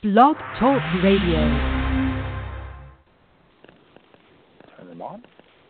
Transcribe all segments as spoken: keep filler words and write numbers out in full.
Blog Talk Radio. Turn them on.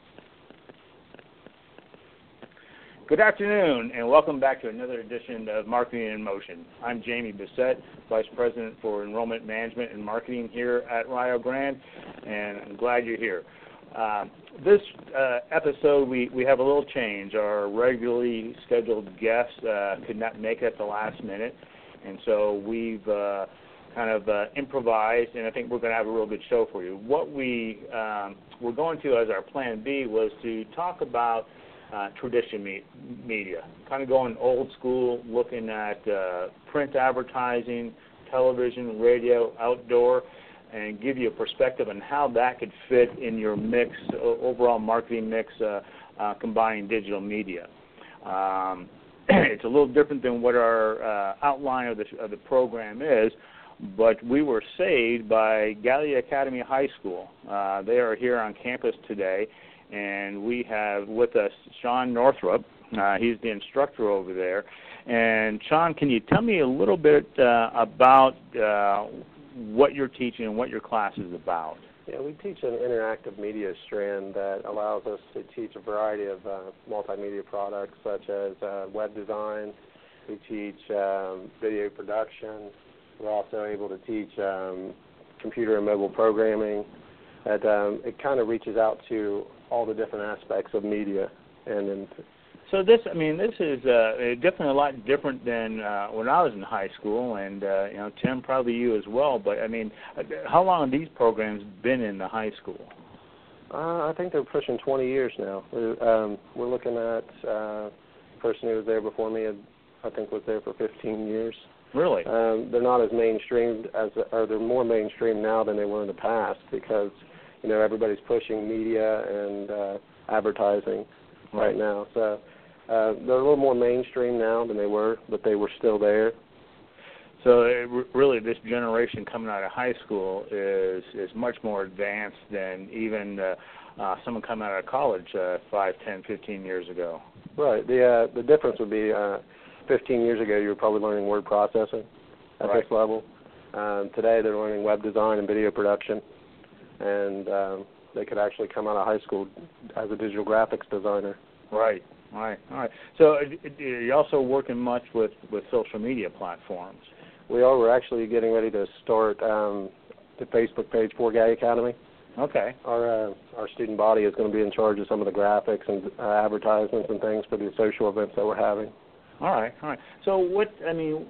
Good afternoon, and welcome back to another edition of Marketing in Motion. I'm Jamie Bissett, Vice President for Enrollment Management and Marketing here at Rio Grande, and I'm glad you're here. Uh, this uh, episode, we, we have a little change. Our regularly scheduled guest uh, could not make it at the last minute, and so we've uh, kind of uh, improvised, and I think we're going to have a real good show for you. What we um, were going to as our plan B was to talk about uh, tradition me- media, kind of going old school, looking at uh, print advertising, television, radio, outdoor, and give you a perspective on how that could fit in your mix, overall marketing mix, uh, uh, combining digital media. Um, it's a little different than what our uh, outline of the, of the program is, but we were saved by Gallia Academy High School. Uh, they are here on campus today, and we have with us Sean Northrup. Uh, he's the instructor over there. And Sean, can you tell me a little bit uh, about uh, what you're teaching and what your class is about? Yeah, we teach an interactive media strand that allows us to teach a variety of uh, multimedia products such as uh, web design. We teach um, video production. We're also able to teach um, computer and mobile programming. And, um, it kind of reaches out to all the different aspects of media. And, and So this, I mean, this is uh, definitely a lot different than uh, when I was in high school, and uh, you know, Tim, probably you as well. But I mean, how long have these programs been in the high school? Uh, I think they're pushing twenty years now. We're, um, we're looking at uh, the person who was there before me. I think was there for fifteen years. Really? Um, they're not as mainstream as, or they're more mainstream now than they were in the past because you know everybody's pushing media and uh, advertising right, right now. So. Uh, they're a little more mainstream now than they were, but they were still there. So it, really this generation coming out of high school is is much more advanced than even uh, uh, someone coming out of college uh, five, ten, fifteen years ago. Right. The uh, the difference would be uh, fifteen years ago you were probably learning word processing at right. this level. Um, today they're learning web design and video production, and um, they could actually come out of high school as a digital graphics designer. Right. All right, all right. So you're also working much with, with social media platforms. We are. We're actually getting ready to start um, the Facebook page for Gallia Academy. Okay. Our uh, our student body is going to be in charge of some of the graphics and uh, advertisements and things for the social events that we're having. All right, all right. So what, I mean,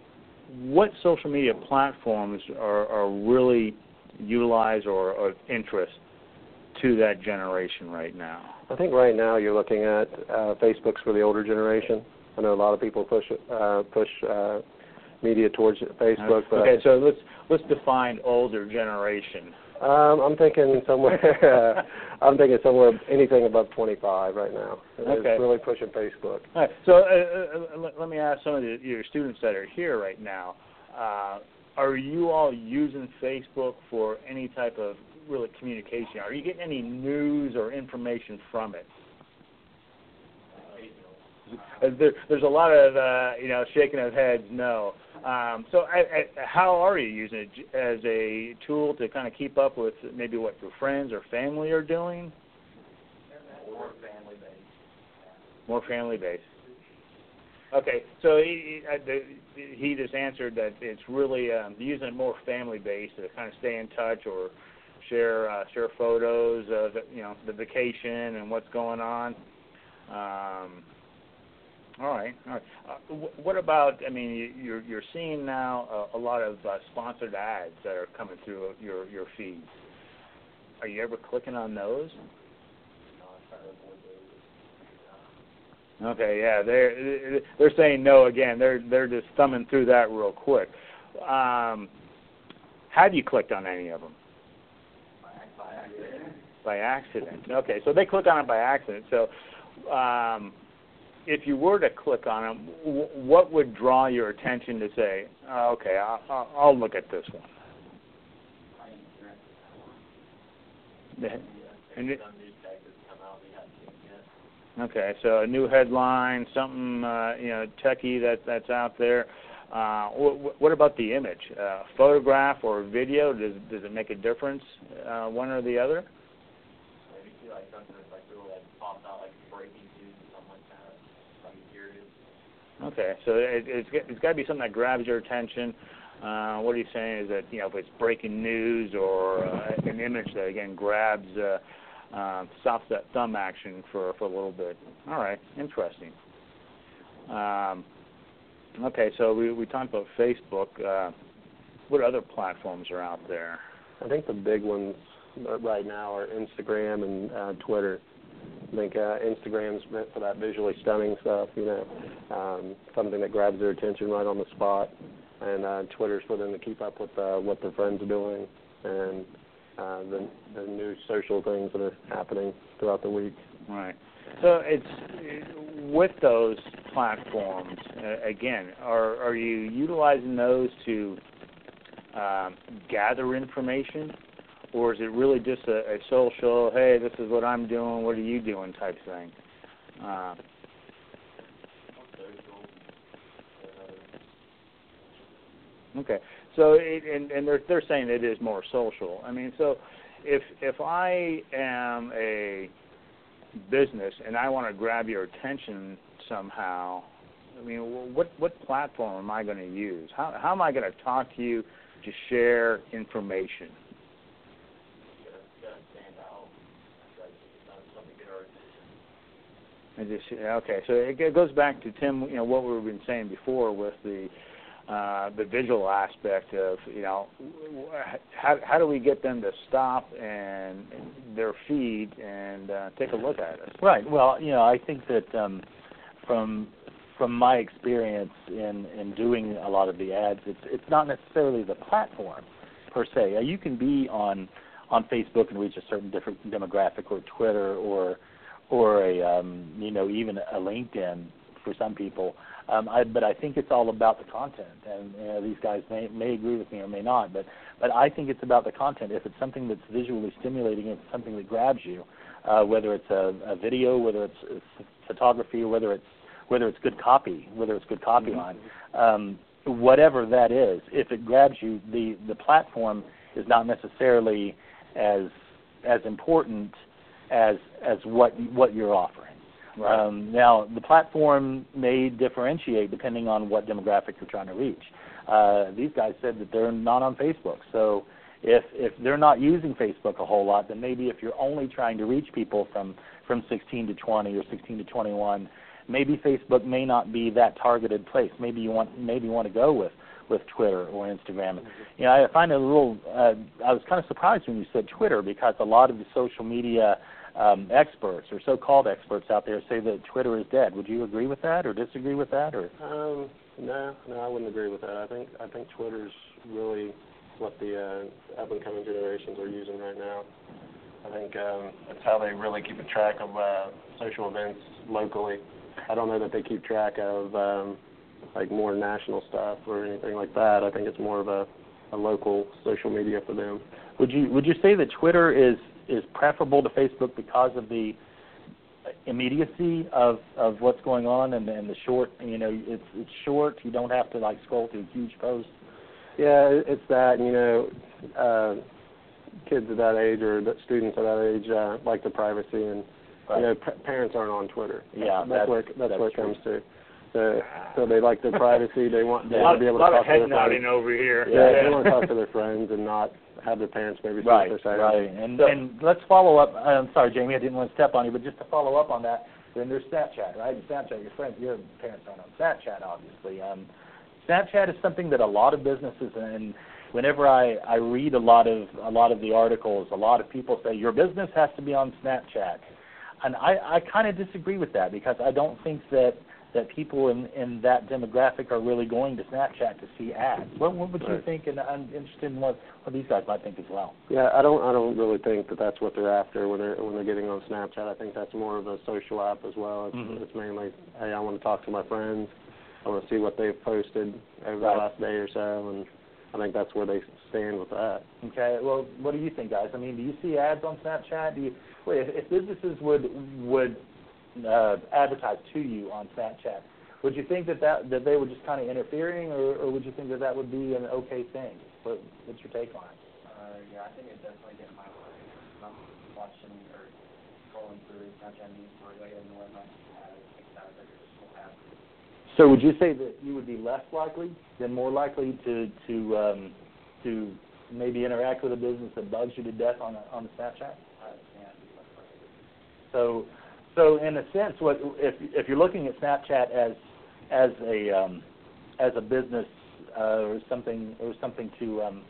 what social media platforms are, are really utilized or of interest to that generation right now? I think right now you're looking at uh, Facebook's for the older generation. I know a lot of people push uh, push uh, media towards Facebook. But okay, so let's let's define older generation. Um, I'm thinking somewhere. uh, I'm thinking somewhere anything above twenty-five right now. Okay. It's really pushing Facebook. All right. So uh, uh, let, let me ask some of the, your students that are here right now. Uh, are you all using Facebook for any type of really communication? Are you getting any news or information from it? Uh, there, there's a lot of uh, you know shaking of heads. No. Um, so, I, I, how are you using it as a tool to kind of keep up with maybe what your friends or family are doing? More family based. More family based. Okay, so he, he just answered that it's really um, using it more family based to kind of stay in touch or share uh, share photos of you know the vacation and what's going on. Um, all right, all right. Uh, w- what about? I mean, you, you're you're seeing now a, a lot of uh, sponsored ads that are coming through your your feeds. Are you ever clicking on those? Okay, yeah, they're they're saying no again. They're they're just thumbing through that real quick. Um, have you clicked on any of them? By accident. By accident. Okay, so they click on it by accident. So, um, if you were to click on them, w- what would draw your attention to say, oh, okay, I'll, I'll, I'll look at this one? And it, okay, so a new headline, something uh, you know techie that that's out there. Uh, wh- what about the image? Uh, photograph or video? Does does it make a difference, uh, one or the other? Maybe you see like something that's like really like pops out like breaking news or something like that. Like curious. Okay, so it, it's it's got to be something that grabs your attention. Uh, what are you saying is that, you know, if it's breaking news or uh, an image that, again, grabs, uh, uh, stops that thumb action for, for a little bit. All right, interesting. Um, okay, so we, we talked about Facebook. Uh, what other platforms are out there? I think the big ones right now are Instagram and uh, Twitter. I think uh, Instagram's meant for that visually stunning stuff, you know, um, something that grabs their attention right on the spot. And uh, Twitter's for them to keep up with uh, what their friends are doing and uh, the, the new social things that are happening throughout the week. Right. So it's with those platforms, uh, again, are, are you utilizing those to um, gather information? Or is it really just a, a social, hey, this is what I'm doing, what are you doing type thing? Uh, okay, so it, and, and they're they're saying it is more social. I mean, so if if I am a business and I want to grab your attention somehow, I mean, what what platform am I going to use? How how am I going to talk to you to share information? I just okay, so it goes back to Tim. You know what we've been saying before with the uh, the visual aspect of, you know, how how do we get them to stop and their feed and uh, take a look at us? Right. Well, you know, I think that um, from from my experience in, in doing a lot of the ads, it's it's not necessarily the platform per se. You can be on on Facebook and reach a certain different demographic, or Twitter, or or a um, you know, even a LinkedIn for some people. Um, I, but I think it's all about the content, and you know, these guys may may agree with me or may not. But but I think it's about the content. If it's something that's visually stimulating, if it's something that grabs you, uh, whether it's a, a video, whether it's, it's photography, whether it's whether it's good copy, whether it's good copy line, um, whatever that is, if it grabs you, the the platform is not necessarily as as important as as what what you're offering. Right. Um, now, the platform may differentiate depending on what demographic you're trying to reach. Uh, these guys said that they're not on Facebook, so if if they're not using Facebook a whole lot, then maybe if you're only trying to reach people from from sixteen to twenty or sixteen to twenty-one, maybe Facebook may not be that targeted place. Maybe you want maybe you want to go with. with Twitter or Instagram. You know, I find it a little, uh, I was kind of surprised when you said Twitter, because a lot of the social media um, experts or so-called experts out there say that Twitter is dead. Would you agree with that or disagree with that? Or Um, no, no, I wouldn't agree with that. I think I think Twitter's really what the uh, up-and-coming generations are using right now. I think um, that's how they really keep a track of uh, social events locally. I don't know that they keep track of um, like more national stuff or anything like that. I think it's more of a, a local social media for them. Would you would you say that Twitter is, is preferable to Facebook because of the immediacy of, of what's going on and, and the short, you know, it's it's short, you don't have to like scroll through huge posts? Yeah, it's that, you know, uh, kids at that age or the students at that age uh, like the privacy, and Right. you know, p- parents aren't on Twitter. Yeah, that's, that's, where that's, that's where it true. comes to. So, so they like their privacy. They want they A want lot, to be able to lot talk of to head their nodding friends. over here. Yeah, Yeah. they want to talk to their friends and not have their parents maybe see Right, what they're saying. right. And, So- and let's follow up. I'm sorry, Jamie, I didn't want to step on you, but just to follow up on that, then there's Snapchat, right? Snapchat, your friends, your parents aren't on Snapchat, obviously. Um, Snapchat is something that a lot of businesses, and whenever I, I read a lot of a lot of the articles, a lot of people say your business has to be on Snapchat. And I, I kind of disagree with that, because I don't think that, that people in, in that demographic are really going to Snapchat to see ads. What, what would you Right. think? And I'm interested in what, what these guys might think as well. Yeah, I don't I don't really think that that's what they're after when they're when they're getting on Snapchat. I think that's more of a social app as well. It's, Mhm. it's mainly, hey, I want to talk to my friends. I want to see what they've posted over Right. the last day or so, and I think that's where they stand with that. Okay. Well, what do you think, guys? I mean, do you see ads on Snapchat? Do you, wait, if, if businesses would would uh, advertise to you on Snapchat, Would you think that, that, that they were just kind of interfering, or, or would you think that that would be an okay thing? What, what's your take on it? Uh, yeah, I think it definitely get my way. I'm watching or scrolling through Snapchat news stories, I get annoyed by ads, like that, that will happen. So would you say that you would be less likely than more likely to to um, to maybe interact with a business that bugs you to death on a, on the Snapchat? Uh, yeah, I'd be less likely. So, so in a sense, what if if you're looking at Snapchat as as a um, as a business uh, or something or something to um,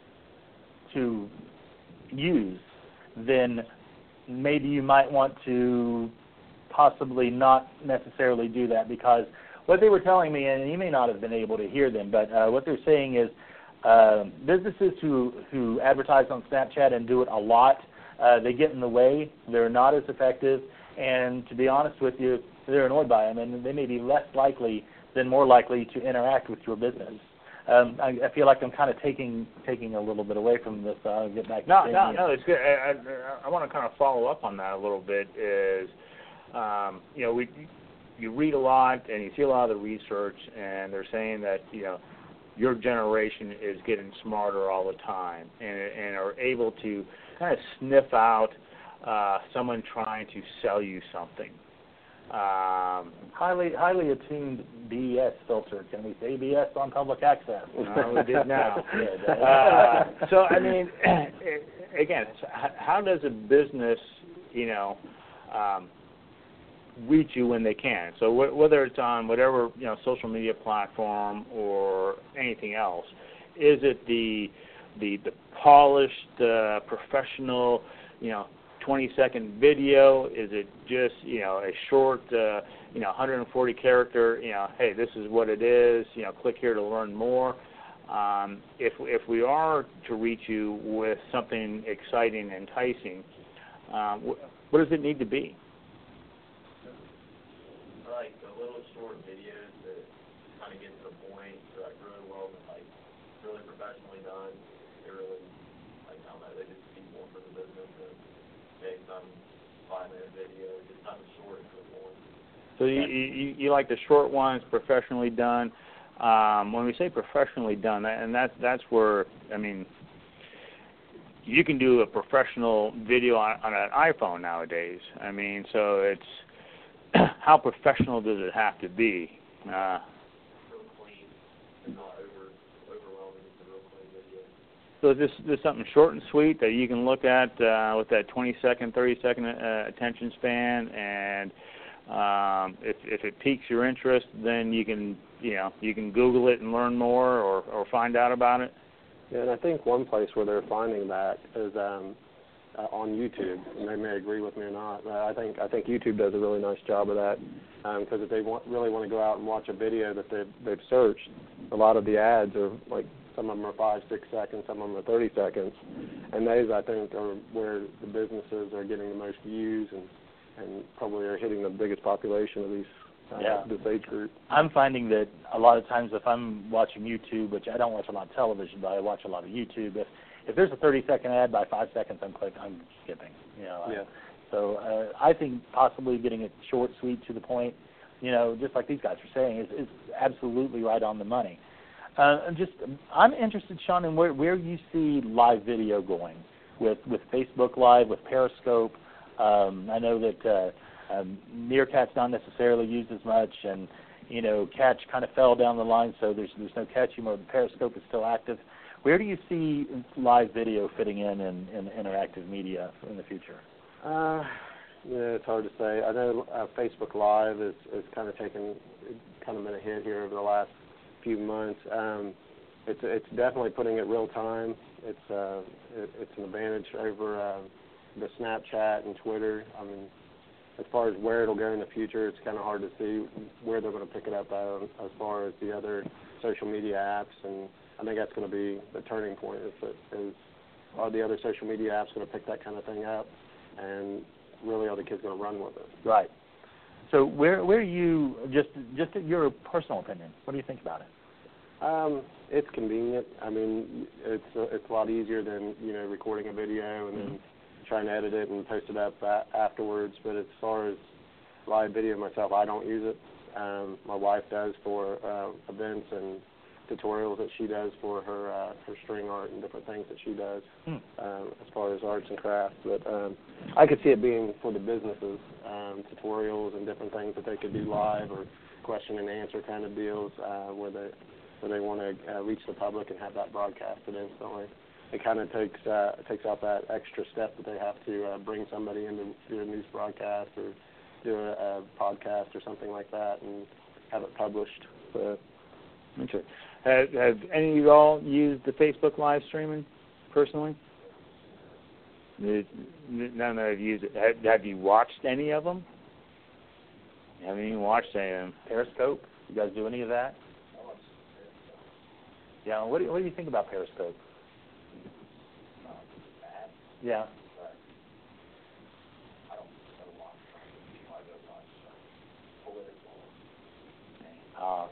to use, then maybe you might want to possibly not necessarily do that, because what they were telling me, and you may not have been able to hear them, but uh, what they're saying is uh, businesses who, who advertise on Snapchat and do it a lot, uh, they get in the way, they're not as effective, and to be honest with you, they're annoyed by them, and they may be less likely than more likely to interact with your business. Um, I, I feel like I'm kind of taking taking a little bit away from this. So I'll get back to No, Jamie. no, no, it's good. I, I, I want to kind of follow up on that a little bit. Is um, you know, we you read a lot and you see a lot of the research, and they're saying that, you know, your generation is getting smarter all the time, and and are able to kind of sniff out uh, someone trying to sell you something. Um, highly highly attuned B E S filter. Can we say B S on public access? No, we did now. uh, so I mean, again, how does a business, you know, um, reach you when they can? So wh- whether it's on whatever, you know, social media platform or anything else, is it the the the polished, uh, professional, you know, twenty second video? Is it just, you know, a short, uh, you know, one hundred forty character, you know, hey, this is what it is, you know, click here to learn more? Um, if if we are to reach you with something exciting, enticing, um, wh- what does it need to be? Like the little short videos that kind of get to the point, they're like really well, like really professionally done. They really, like, I don't know, they just speak more for the business than make some five minute video, just kind of short and to the point. So you, you you like the short ones, professionally done. Um, when we say professionally done, and that's that's where, I mean, you can do a professional video on, on an iPhone nowadays. I mean, so it's how professional does it have to be? Uh, Real clean and not over overwhelming. It's a real clean video. so just just something short and sweet that you can look at uh, with that twenty second, thirty second uh, attention span, and um, if if it piques your interest, then you can you know you can Google it and learn more, or or find out about it. Yeah, and I think one place where they're finding that is um, uh, on YouTube, and they may agree with me or not. But I think I think YouTube does a really nice job of that, because um, if they want, really want to go out and watch a video that they've, they've searched, a lot of the ads are like, some of them are five, six seconds, some of them are thirty seconds, and those, I think, are where the businesses are getting the most views and, and probably are hitting the biggest population of these uh, Yeah. this age group. I'm finding that a lot of times if I'm watching YouTube, which I don't watch a lot of television, but I watch a lot of YouTube, if if there's a thirty second ad, by five seconds I'm clicking, I'm skipping. You know. Yeah. I, so uh, I think possibly getting it short, sweet, to the point, you know, just like these guys are saying, is, is absolutely right on the money. Uh, and just, I'm interested, Sean, in where, where you see live video going with, with Facebook Live, with Periscope. Um, I know that uh, um, Meerkat's not necessarily used as much, and, you know, Catch kind of fell down the line, so there's there's no Catch anymore. Periscope is still active. Where do you see live video fitting in in, in interactive media in the future? Uh, yeah, it's hard to say. I know uh, Facebook Live is, is kind of taken, kind of been a hit here over the last few months. Um, it's it's definitely putting it real time. It's uh, it, it's an advantage over uh, the Snapchat and Twitter. I mean, as far as where it'll go in the future, it's kind of hard to see where they're going to pick it up at, as far as the other social media apps. And I think that's going to be the turning point. Is, is are the other social media apps going to pick that kind of thing up, and really are the kids going to run with it? Right. So where where you just just your personal opinion? What do you think about it? Um, it's convenient. I mean, it's a, it's a lot easier than, you know, recording a video and mm-hmm. then trying to edit it and post it up a- afterwards. But as far as live video myself, I don't use it. um, my wife does for uh, events and tutorials that she does for her uh, her string art and different things that she does Hmm. um, as far as arts and crafts. But um, I could see it being for the businesses, um, tutorials and different things that they could do live or question and answer kind of deals uh, where they where they want to uh, reach the public and have that broadcasted instantly. It kind of takes uh, takes out that extra step that they have to uh, bring somebody in to do a news broadcast or do a, a podcast or something like that and have it published. So, Interesting. Have, have any of you all used the Facebook live streaming personally? None of you used it. Have, have you watched any of them? You haven't even watched any of them. Periscope? You guys do any of that? Yeah. What do you, what do you think about Periscope? Yeah. Uh,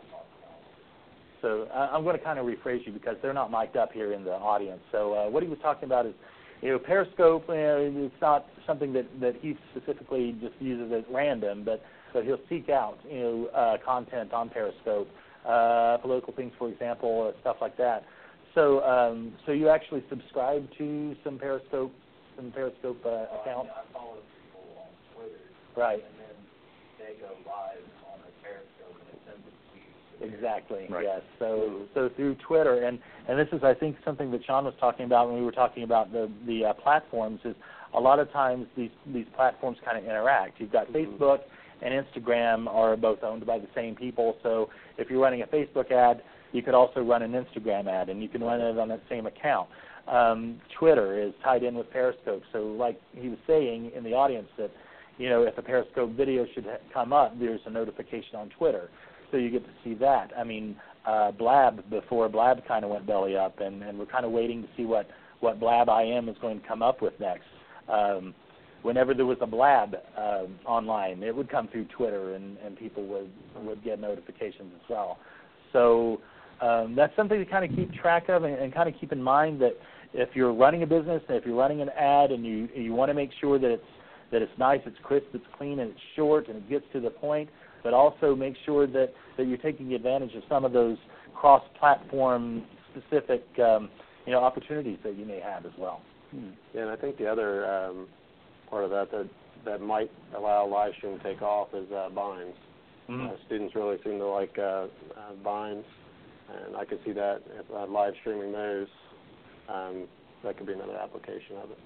so uh, I'm going to kind of rephrase you because they're not mic'd up here in the audience. So uh, what he was talking about is, you know, Periscope. Uh, it's not something that, that he specifically just uses at random, but but he'll seek out, you know, uh, content on Periscope, uh, political things, for example, uh, stuff like that. So um, so you actually subscribe to some Periscope some Periscope uh, Well, accounts? I, I follow people on Twitter. Right. And then they go live on a Periscope and it sends it to you. Exactly. Right. Yes. So so through Twitter, and, and this is I think something that Sean was talking about when we were talking about the the uh, platforms is a lot of times these these platforms kind of interact. You've got Mm-hmm. Facebook and Instagram are both owned by the same people. So if you're running a Facebook ad, you could also run an Instagram ad, and you can run it on that same account. Um, Twitter is tied in with Periscope. So like he was saying in the audience that, you know, if a Periscope video should ha- come up, there's a notification on Twitter. So you get to see that. I mean, uh, Blab, before Blab kind of went belly up, and, and we're kind of waiting to see what, what Blab I M is going to come up with next. Um, whenever there was a Blab uh, online, it would come through Twitter, and, and people would, would get notifications as well. So um, that's something to kind of keep track of and, and kind of keep in mind that if you're running a business, if you're running an ad, and you you want to make sure that it's that it's nice, it's crisp, it's clean, and it's short, and it gets to the point, but also make sure that, that you're taking advantage of some of those cross-platform specific um, you know, opportunities that you may have as well. Hmm. Yeah, and I think the other um, part of that, that that might allow live stream to take off is uh, binds. Mm-hmm. Uh, students really seem to like uh, uh, binds, and I could see that if uh, live streaming those, um, that could be another application of it.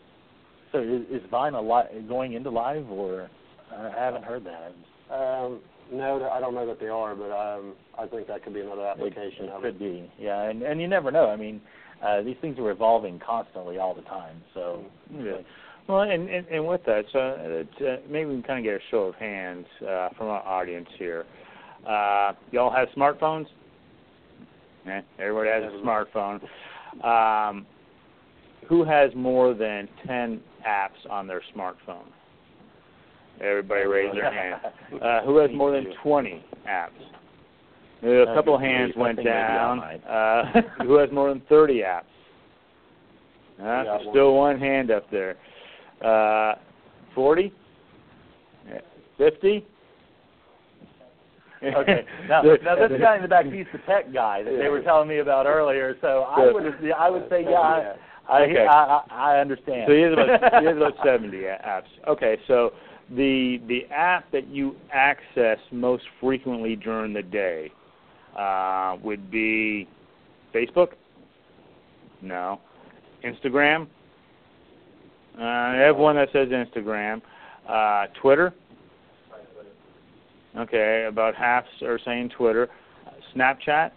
So is, is Vine a li- going into live, or I haven't heard that? Um, no, I don't know that they are, but um, I think that could be another application it, it of could it. be, yeah, and, and you never know. I mean, uh, these things are evolving constantly all the time. So, Yeah. Well, and, and, and with that, so uh, uh, maybe we can kind of get a show of hands uh, from our audience here. Uh, y'all have smartphones? Yeah, everybody has a smartphone. Um, who has more than ten apps on their smartphone? Everybody raise their hand. Uh, who has more than twenty apps? A couple of hands went down. Uh, who has more than thirty apps? Uh, there's still one hand up there. Uh, forty? fifty? Okay. Now, now this guy in the back, he's the tech guy that they were telling me about earlier. So I would, I would say, yeah, I, I, Okay. I, I, I understand. So he has about, he has about seventy apps. Okay, so the the app that you access most frequently during the day uh, would be Facebook? No. Instagram? Uh, I have one that says Instagram. Uh, Twitter? Okay, about half are saying Twitter. Snapchat?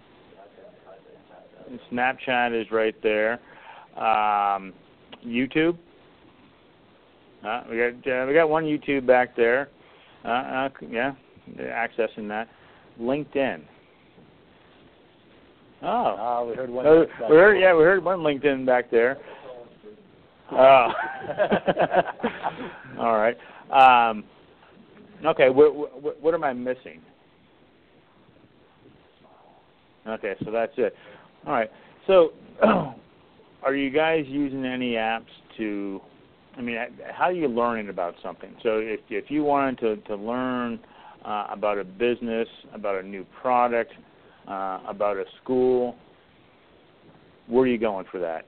Snapchat is right there. Um, YouTube? Uh, we got uh, we got one YouTube back there. Uh, uh, yeah, accessing that. LinkedIn. Oh, Oh, we heard one. uh, we heard yeah we heard one LinkedIn back there. Oh, all right. Um, okay, what, what what am I missing? Okay, so that's it. All right. So, are you guys using any apps to? I mean, how are you learning about something? So, if if you wanted to to learn uh, about a business, about a new product, uh, about a school, where are you going for that?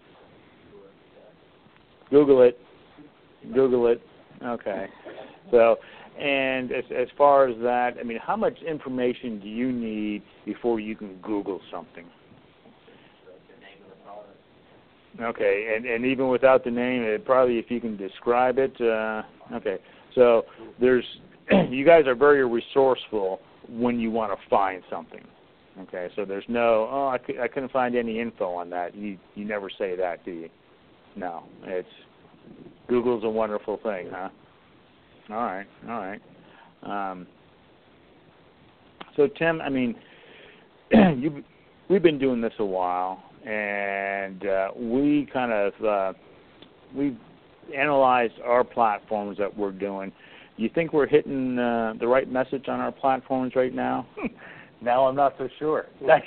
Google it. Google it. Okay. So, and as, as far as that, I mean, how much information do you need before you can Google something? Okay, and, and even without the name, it probably if you can describe it. Uh, okay, so there's you guys are very resourceful when you want to find something. Okay, so there's no, oh, I, c- I couldn't find any info on that. You you never say that, do you? No, it's Google's a wonderful thing, huh? All right, all right. Um, so Tim, I mean, you we've been doing this a while, and uh, we kind of uh, we've analyzed our platforms that we're doing. You think we're hitting uh, the right message on our platforms right now? Now I'm not so sure.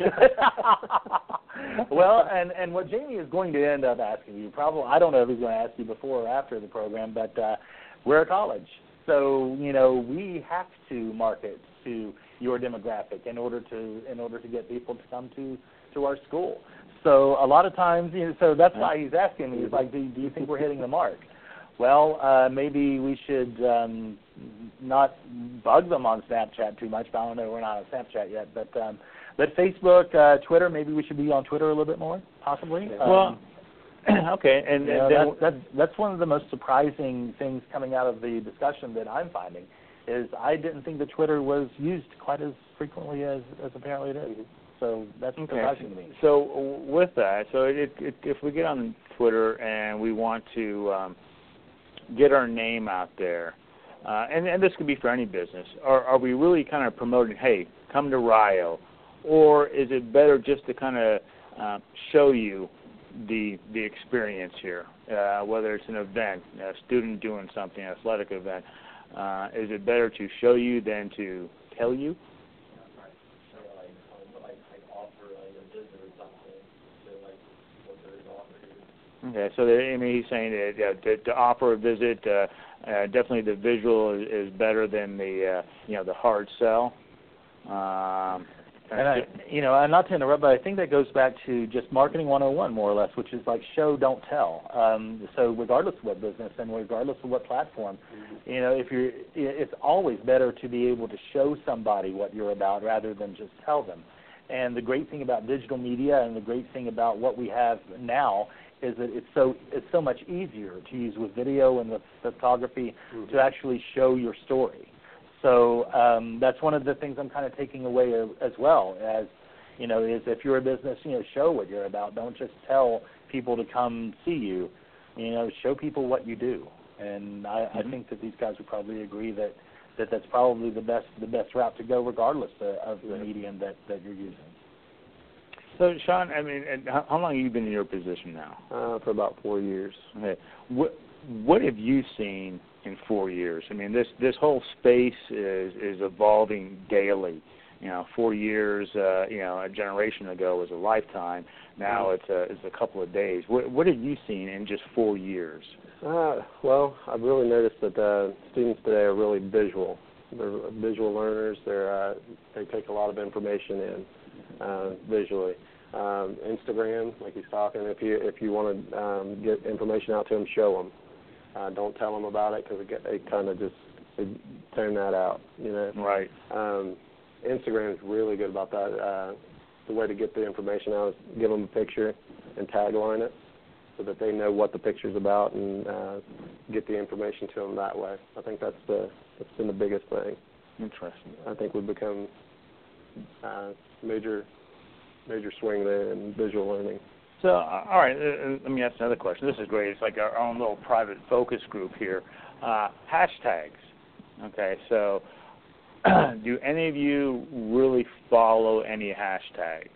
Well, and, and what Jamie is going to end up asking you, probably, I don't know if he's going to ask you before or after the program, but uh, we're a college. So, you know, we have to market to your demographic in order to in order to get people to come to, to our school. So a lot of times, you know, so that's why he's asking me, he's like, do, do you think we're hitting the mark? Well, uh, maybe we should um, not bug them on Snapchat too much. But I don't know, we're not on Snapchat yet. But um, but Facebook, uh, Twitter, maybe we should be on Twitter a little bit more, possibly. Well, um, okay, and, you and know, then, that's, that's that's one of the most surprising things coming out of the discussion that I'm finding is I didn't think that Twitter was used quite as frequently as, as apparently it is. Mm-hmm. So that's okay. surprising to me. So with that, so it, it, if we get on Twitter and we want to um, get our name out there, uh, and, and this could be for any business, are, are we really kind of promoting, hey, come to Rio, or is it better just to kind of uh, show you the the experience here, uh, whether it's an event, a student doing something, an athletic event? Uh, is it better to show you than to tell you? Okay, so the, I mean, he's saying that uh, to, to offer a visit, uh, uh, definitely the visual is, is better than the uh, you know the hard sell. Um, and I, you know, and not to interrupt, but I think that goes back to just marketing one oh one more or less, which is like show, don't tell. Um, so regardless of what business and regardless of what platform, mm-hmm. you know, if you're, it's always better to be able to show somebody what you're about rather than just tell them. And the great thing about digital media and the great thing about what we have now is that it's so it's so much easier to use with video and with photography mm-hmm. to actually show your story. So um, that's one of the things I'm kind of taking away as well as, you know, is if you're a business, you know, show what you're about. Don't just tell people to come see you. You know, show people what you do. And I, mm-hmm. I think that these guys would probably agree that, that that's probably the best the best route to go regardless of, of the medium that, that you're using. So, Sean, I mean, how, how long have you been in your position now? Uh, for about four years. Okay. What what have you seen in four years? I mean, this this whole space is is evolving daily. You know, four years, uh, you know, a generation ago was a lifetime. Now it's a it's a couple of days. What what have you seen in just four years? Uh, well, I've really noticed that uh, students today are really visual. They're visual learners. They're uh, they take a lot of information in. Uh, visually. Um, Instagram, like he's talking, if you if you want to um, get information out to them, show them. Uh, don't tell them about it because it, it kind of just it, turn that out, you know. Right. Um, Instagram is really good about that. Uh, the way to get the information out is give them a picture and tagline it so that they know what the picture's about and uh, get the information to them that way. I think that's the that's been the biggest thing. Interesting. I think we've become uh, major major swing there in visual learning. So, uh, all right, uh, let me ask another question. This is great. It's like our own little private focus group here. Uh, hashtags. Okay, so do any of you really follow any hashtags?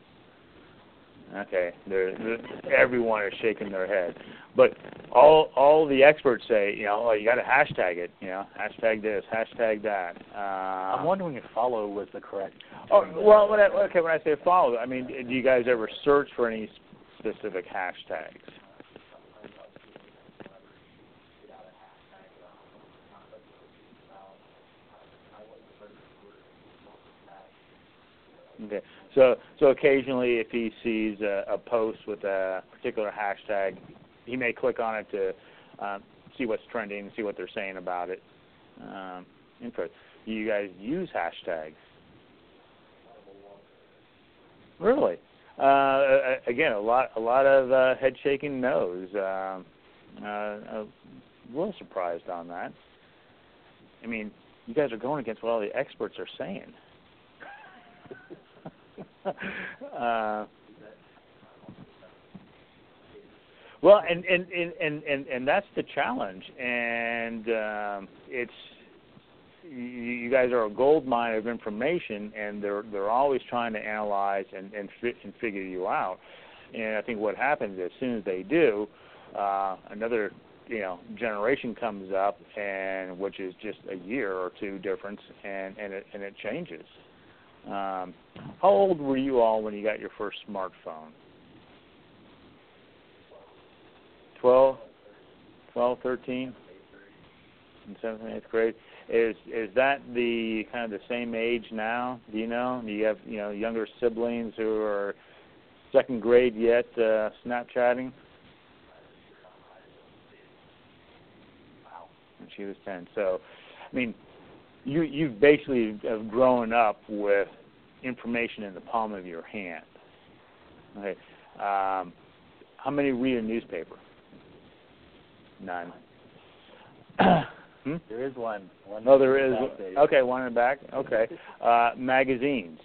Okay, they're, they're, everyone is shaking their head. But all all the experts say, you know, oh, you got to hashtag it, you know, hashtag this, hashtag that. Uh, I'm wondering if follow was the correct. Oh, well, when I, okay, when I say follow, I mean, do you guys ever search for any specific hashtags? Okay. So so occasionally, if he sees a, a post with a particular hashtag, he may click on it to uh, see what's trending, see what they're saying about it. Um, interesting. You guys use hashtags? Really? Uh, again, a lot a lot of uh, head shaking no's. Um, uh, a little surprised on that. I mean, you guys are going against what all the experts are saying. uh, well, and and, and, and, and that's the challenge, and um, it's you guys are a gold mine of information, and they're they're always trying to analyze and and, fit and figure you out. And I think what happens as soon as they do, uh, another you know generation comes up, and which is just a year or two difference, and and it and it changes. Um, how old were you all when you got your first smartphone? Twelve, twelve, thirteen, in seventh and eighth grade. Is is that the kind of the same age now? Do you know? Do you have you know younger siblings who are second grade yet uh, Snapchatting? Wow, and she was ten. So, I mean, you you basically have grown up with information in the palm of your hand. Okay, um, how many read a newspaper? None. Hmm? There is one. one No, there is. days. Okay, one in the back. Okay. Uh, magazines.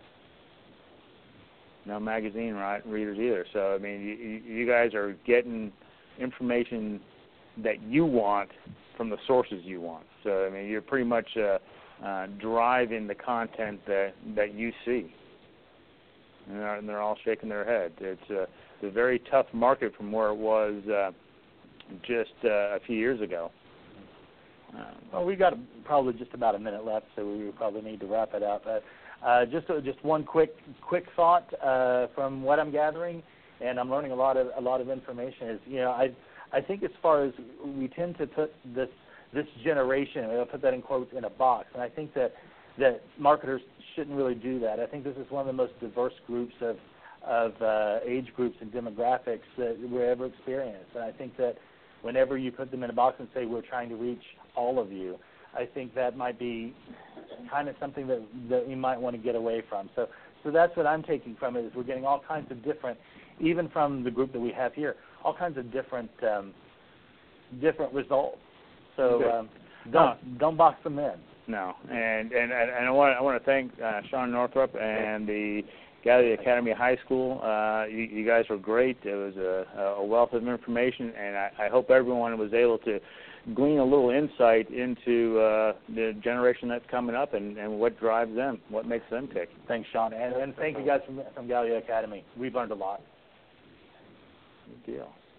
No magazine right, readers either. So, I mean, you, you guys are getting information that you want from the sources you want. So, I mean, you're pretty much uh, uh, driving the content that, that you see. And they're, and they're all shaking their head. It's a, it's a very tough market from where it was uh, just uh, a few years ago. Uh, well, we've got probably just about a minute left, so we probably need to wrap it up. Uh, uh, just uh, just one quick quick thought uh, from what I'm gathering, and I'm learning a lot of a lot of information. Is you know I I think as far as we tend to put this this generation, I'll put that in quotes, in a box, and I think that that marketers shouldn't really do that. I think this is one of the most diverse groups of of uh, age groups and demographics that we ever experienced, and I think that whenever you put them in a box and say we're trying to reach all of you, I think that might be kind of something that, that you might want to get away from. So so that's what I'm taking from it, is we're getting all kinds of different, even from the group that we have here, all kinds of different um, different results. So um, don't don't box them in. No, and and, and I want I want to thank uh, Sean Northrup and the Gallia Academy High School. Uh, you, you guys were great. It was a, a wealth of information, and I, I hope everyone was able to glean a little insight into uh, the generation that's coming up and, and what drives them, what makes them tick. Thanks, Sean, and, and thank you guys from, from Gallia Academy. We've learned a lot. Good deal.